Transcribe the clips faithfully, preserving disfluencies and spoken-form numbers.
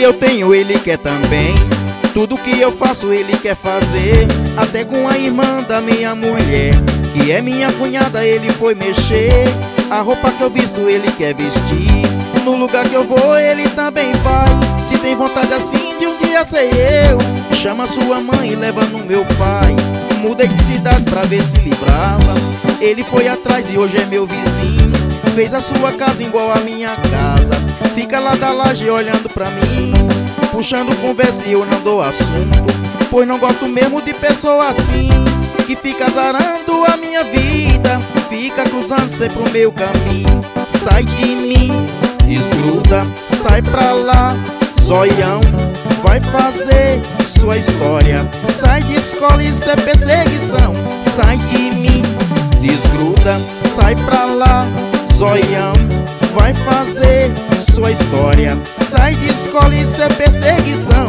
eu tenho ele quer também. Tudo que eu faço ele quer fazer. Até com a irmã da minha mulher, que é minha cunhada, ele foi mexer. A roupa que eu visto ele quer vestir. No lugar que eu vou ele também vai. Se tem vontade assim de um dia ser eu, chama sua mãe e leva no meu pai. Mudei de cidade pra ver se livrava. Ele foi atrás e hoje é meu vizinho. Fez a sua casa igual a minha casa. Fica lá da laje olhando pra mim, puxando conversa e eu não dou assunto, pois não gosto mesmo de pessoa assim, que fica azarando a minha vida, fica cruzando sempre o meu caminho. Sai de mim, desgruda, sai pra lá, zoião, vai fazer sua história. Sai de escola, isso é perseguição. Sai de mim, desgruda, sai pra lá, zoião, vai fazer sua história. Sai de escola, isso é perseguição.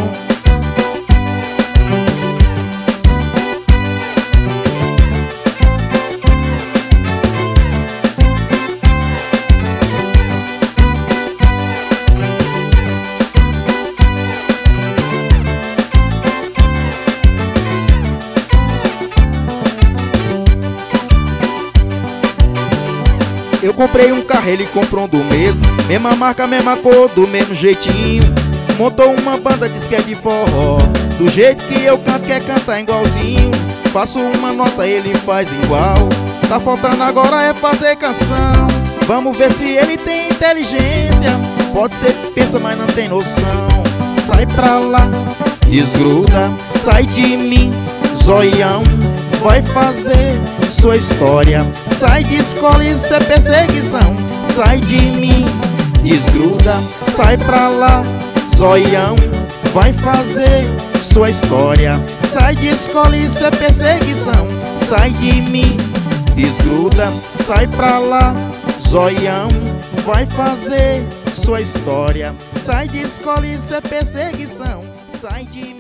Eu comprei um carro, ele comprou um do mesmo, mesma marca, mesma cor, do mesmo jeitinho. Montou uma banda, diz que é de forró, do jeito que eu canto quer cantar igualzinho. Faço uma nota, ele faz igual. Tá faltando agora é fazer canção. Vamos ver se ele tem inteligência. Pode ser que pensa, mas não tem noção. Sai pra lá, desgruda, sai de mim, zoião, vai fazer sua história. Sai de escola, isso é perseguição. Sai de mim, desgruda, sai pra lá, zoião, vai fazer sua história. Sai de escola, isso é perseguição. Sai de mim, desgruda, sai pra lá, zoião, vai fazer sua história. Sai de escola, isso é perseguição. Sai de mim.